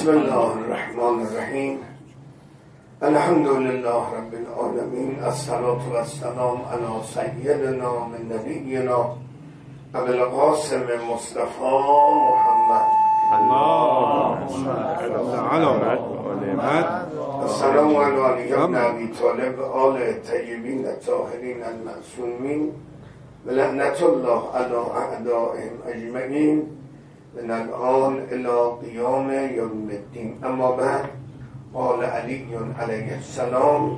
بسم الله الرحمن الرحیم. الحمد لله رب العالمین. الصلاة و السلام علی سیدنا و نبینا ابی القاسم مصطفی محمد. اللهم علامت السلام علی علی ابن ابی طالب و آل طیبین الطاهرین المعصومین و لعنت الله علی اعدائهم اجمعین من الان الى قیام یوم الدین. اما بعد، قال علی علیه السلام: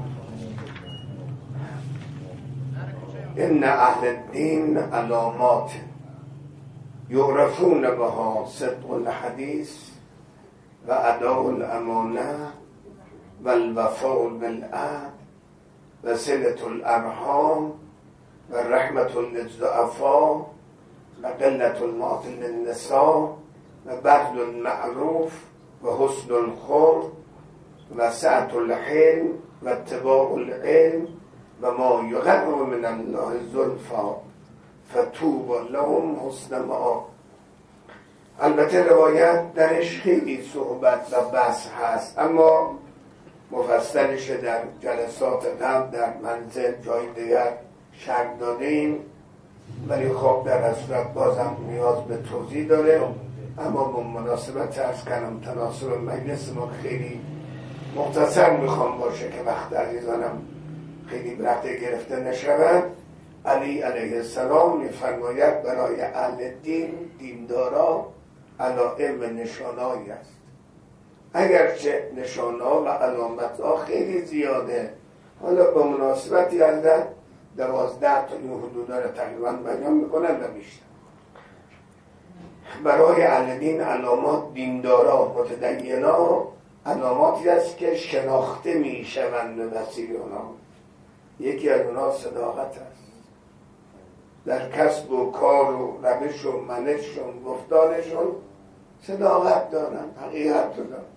ان اهل الدین علامات یعرفون بها صدق الحدیث و اداء الامانه و الوفاء بالعهد و صلة الارحام و رحمة للضعفاء و قلة المعطل للنساء و بذل المعروف و حسن الخلق و سعة الحلم و اتباع العلم و ما یقرب من الله زلفا فتوبى لهم حسن مآب. البته روایت درش خیلی صحبت و بحث هست، اما مفصلش در جلسات قبل در منزل جای دیگر شرح دادیم، ولی خب در اصل بازم نیاز به توضیح داره. اما به مناسبت از کلام تناسب مجلس ما خیلی مختصر میخوام باشه که وقت عزیزانم خیلی برده گرفته نشود. علی علیه السلام میفرماید برای اهل دین، دیندارا علائم و نشانهایی است. اگرچه نشانه‌ها و علامت‌ها خیلی زیاده، حالا به مناسبتی از 12 تا این حدودا رو تقریبا بیان میکنن و بیشتر. برای اهل دین علامات، دیندارا، متدینا، علاماتی است که شناخته میشوند به وسیله اونها. یکی از اونها صداقت است در کسب و کار و روش و منش و گفتارشون صداقت دارن، حقیقت دارن.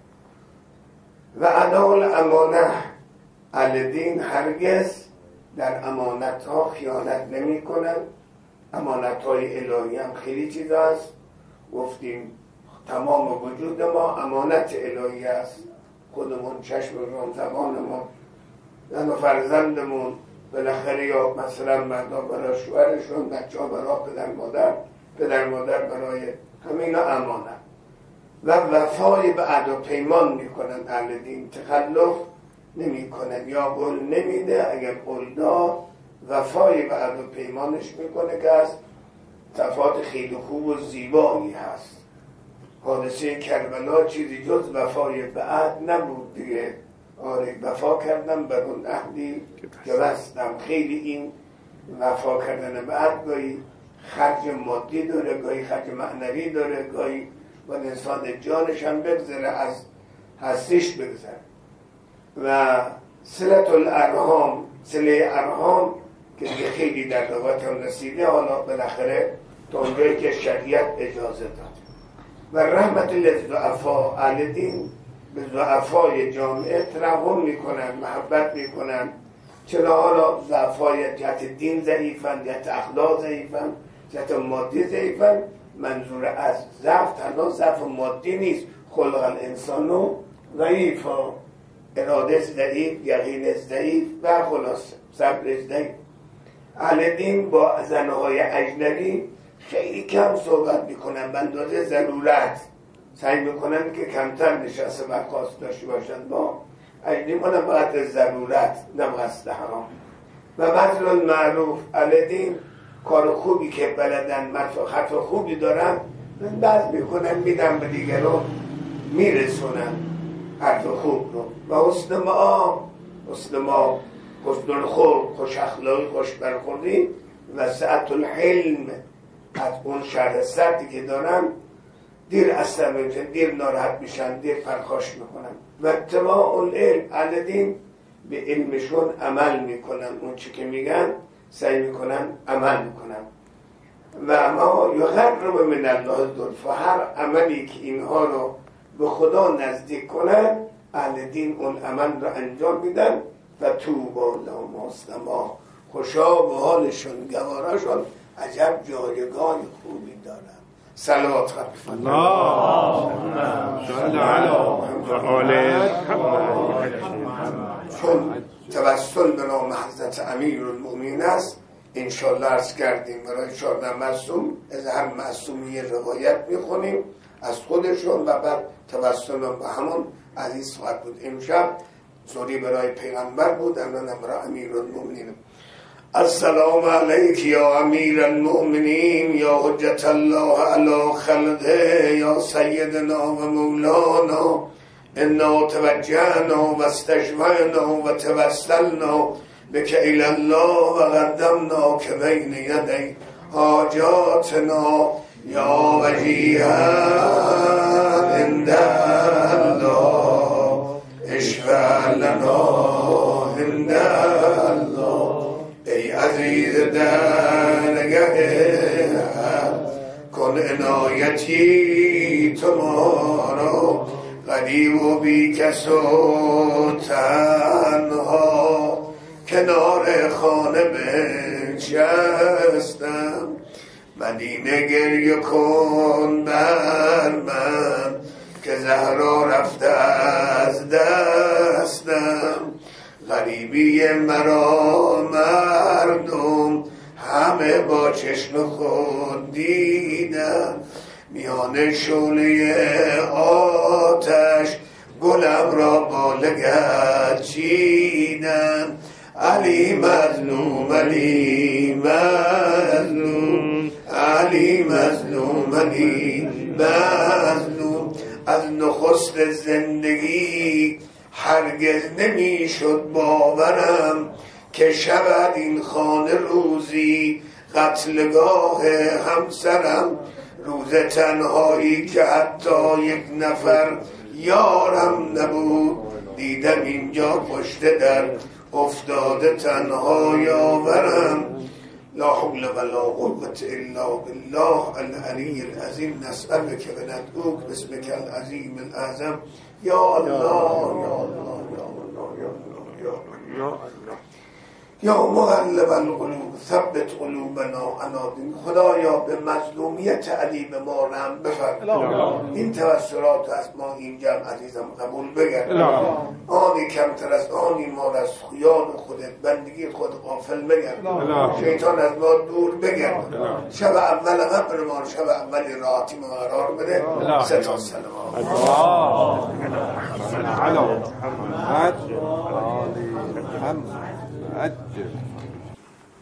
و اداء الامانه، اهل دین هرگز در امانت ها خیانت نمی کنن. امانت های الهی هم خیلی چیز هست، گفتیم تمام وجود ما امانت الهی است. خودمون، چشممون، زبانمون، زن و فرزندمون، بالاخره یا مثلا مردا برای شوهرشون، بچه ها برای پدر مادر برای همین امانت. و وفای به عهد و پیمان میکنن. اهل دین تخلف نمی کنن یا قول نمیده. اگر قول داد وفای به عهد و پیمانش میکنه که از صفات خیلی خوب و زیبایی هست. حادثه کربلا چیزی جز وفای به عهد نبود دیگه. آره، وفا کردم بر اون عهدی که بستم. خیلی این وفا کردن به عهد گاهی خرج مادی داره، گاهی خرج معنوی داره، گاهی با انسان جانش هم بگذره، از هستیش بگذره. و صلة الارحام، صله ارحام که خیلی در روایت هم رسیده، حالا بالاخره تا اونجایی که شریعت اجازه داد. و رحمت للضعفاء، اهل دین به ضعفای جامعه ترحم میکنن، محبت میکنن. چرا؟ حالا ضعفای جهت دین ضعیفن، جهت اخلاق ضعیفن، جهت مادی ضعیفن. منظور از ضعف تنها ضعف مادی نیست. خلق الانسان ضعیفا، اراده ضعیف، یقین ضعیف و خلاصه صبر ضعیف. اهل دین با زنهای اجنبی خیلی کم صحبت میکنن، به اندازه ضرورت سعی میکنن که کمتر نشسته برخواست داشته باشند با اجنبی، اونم بقدر ضرورت، نه قصد حرام. و بذل المعروف، اهل دین کار خوبی که بلدن، خط خوبی دارن، بذل میکنن، میدن به دیگران، میرسونن حرف خوب رو. و حسن معاب، حسن الخلق، خوش اخلاقی، خوش برخوردی. و سعة الحلم، از اون شرح سردی که دارن دیر عصبی میشن، دیر ناراحت میشن، دیر پرخاش میکنن. و اتباع العلم، اهل دین به علمشون عمل میکنن، اون چی که میگن سعی میکنن عمل میکنن. و ما یقرب من الله زلفا، هر عملی که اینها رو به خدا نزدیک کنن، اهل دین اون عمل رو انجام میدن. و توبی لهم حسن مآب، خوشا به حالشون، گواراشون عجب جایگاه خوبی دارن. صلوات رب اللهم صل علی چون توسل به نام حضرت امیرالمؤمنین است انشاءالله عرض کردیم برای 14 معصوم از هم معصومی روایت میخونیم از خودشون و بعد توسل به همون عزیز خواهد بود. امشب سوری برای پیغمبر بود، الان برای امیرالمؤمنین. السلام علیک یا امیر المؤمنین یا حجت الله علی خلقه یا سیدنا و مولانا انا توجهنا و استشفعنا و توسلنا بک الی الله و قدمنا که بین یدی حاجاتنا یا وجیها عند الله اشفع لنا عند الله. ای عزیز درگه کن عنایتی تمارا غریب و بی کس و تنها کنار خانه بنشستم مدینه گریه کن بر من که زهرا رفته از دستم غریبی مرا مردم همه با چشم خود دیدم میان شعله آتش گلم را با لگد چیدم علی مظلوم علی مظلوم علی مظلوم علی مظلوم. از نخست زندگی هرگز نمیشد باورم که شود این خانه روزی قتلگاه همسرم، روز تنهایی که حتی یک نفر یارم نبود دیدم اینجا پشت در افتاده تنها یاورم. لا حول ولا قوة الا بالله العلی العظیم. نسألك و ندعوک باسمک العظیم الاعظم یا الله یا الله یا الله یا الله یا الله یا مقلب القلوب ثبت قلوبنا علی دینک. خدایا به مظلومیت علی به ما رحم بفرما. این توسلات از ما این جمع عزیزم قبول بگرد. آنی کمتر از آنی ما از خیال خودت بندگی خود غافل بگرد. شیطان از ما دور بگرد. شب اول قبر ما شب اولی راحتی ما قرار بده. ستا سلام علی محمد